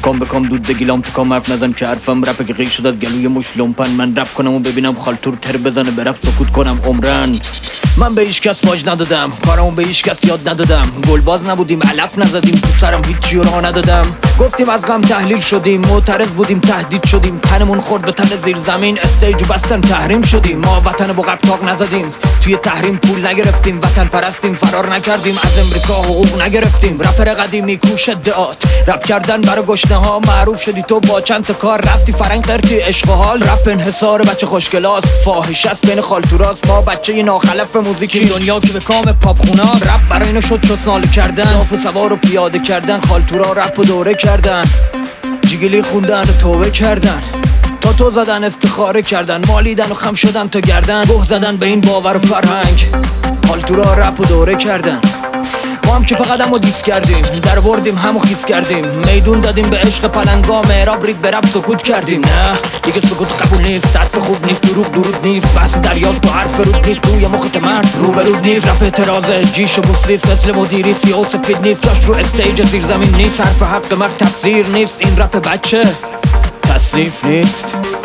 کام بکام دود بگیلام تو کام حرف نزن که حرفم رپه که غیر شد از گلوی مش لومپن. من رپ کنم و ببینم خالتور تر بزنه برپ سکوت کنم عمرن. من به هیچ کس باج ندادم، کارمو به هیچ کس یاد ندادم. گلباز نبودیم علف نزدیم، تو سرم هیچی راه ندادم. گفتیم از غم تحلیل شدیم، معترض بودیم تهدید شدیم. تنمون خورد به تن زیر زمین، استیجو بستن تحریم شدیم. ما وطن با قبطاق نزدیم، توی تحریم پول نگرفتیم. وطن پرستیم فرار نکردیم، از امریکا حقوق نگرفتیم. رپر قدیمی کوش ادعات، رپ کردن برای گشنه ها. معروف شدی تو با چند تا کار، رفتی فرنگ قرتی عشق و حال. رپ انحصار بچه خوشگلاس، فاحش است بین خالتوراست. ما بچه ناخلف موزیکی دنیا که به کام پاپ خونا. رپ برای اینو شد چسناله کردن، ناف و سوار رو پیاده کردن. خالتورا رپ و دوره کردن، جیگلی خوندن و توبه کردن. تا تو زدن استخاره کردن، مالیدن و خم شدن تا گردن. گوه زدن به این باور و فرهنگ، خالتورا رپ و دوره کردن. ما هم که فقط همو دیس کردیم، در وردیم همو خیس کردیم. میدون دادیم به عشق پلنگا، معراب رید به رپ سکوت کردیم. نه دیگه سکوت قبول نیست، حرف خوب نیست، دروغ درود نیست. بحث دریاست تو حرف رود نیست، توی مخت مرد رو به رود نیست. رپ اعتراضه جیش و بوسریست، مثل مدیری سیاه و سفید نیست. جاش رو استیج زیر زمین نیست، حرف حق مرد تفسیر نیست. این رپ بچه تصنیف نیست.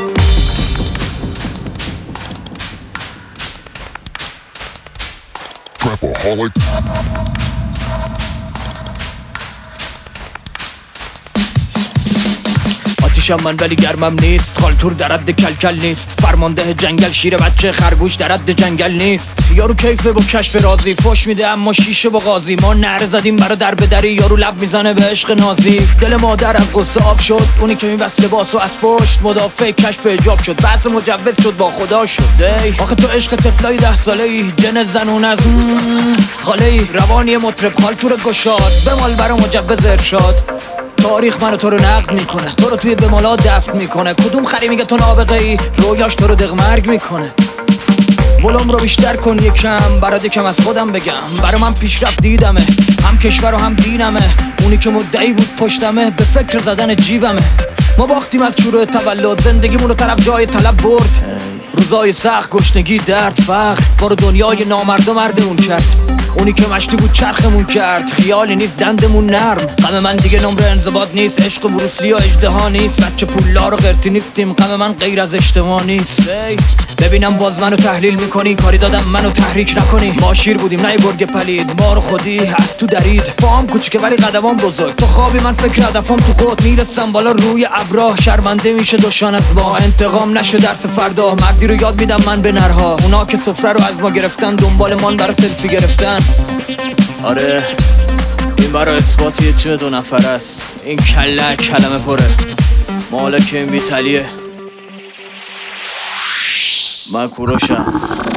آتیشم من ولی گرمم نیست، خالتور در حد کلکل نیست. فرمانده جنگل شیر بچه خرگوش در حد جنگل نیست. یارو کیفه با کشف رازی، فوش میده اما شیشه با غازی. ما نره زدیم برا در بدری، یارو لب میزنه به عشق نازی. دل مادر از قصه آب شد، اونی که میبست لباسو از پشت. مدافع کشف اجاب شد، بحث مجوز شد با خدا شد. آخه تو عشق طفلای 10 ساله ای، جن زنون از خاله ای. روانی مطرب خالتور گشاد، بمال برا مجوز ارشاد. تاریخ منو تو رو نقد میکنه، تو رو توی بمالات دفن میکنه. کدوم خری میگه تو نابغه ای، رویاش تو رو دغمرگ میکنه. ولوم رو بیشتر کن یکم، برات یکم از خودم بگم. برا من پیشرفت دیدمه، هم کشور و هم دینمه. اونی که مدعی بود پشتمه، به فکر زدن جیبمه. ما باختیم از شروع تولد، زندگیمون رو طرف جای طلب برد. روزای سخت، گشنگی، درد، فقر، ما رو دنیای نامرد و مردمون کرد. اونی که مشتی بود چرخمون کرد، خیالی نیست دندمون نرم. غم من دیگه نمره انضباط نیست، عشق و بروسلی و اجدها نیست. بچه پولدار و قرتی نیستیم، غم من غیر از اجتماع نیست. ببینم باز منو تحلیل میکنی، کاری دادم منو تحریک نکنی. ما شیر بودیم نه گرگ پلید، ما رو خودی از تو درید. پاهم کوچیکه ولی قدمام بزرگ، تو خوابی من فکر هدفم تو خود. میرسم بالا روی ابراه، شرمنده میشه دوشان از ما. انتقام نشه درس فردا، مردی رو یاد میدم من به نرها. اونا که سفره رو از ما گرفتن، دنبال من برای سلفی گرفتن. آره این برای اثبات یه تیم 2 نفره است. این کله کلمه پره، مالک این بیتلیه. من کوروشم.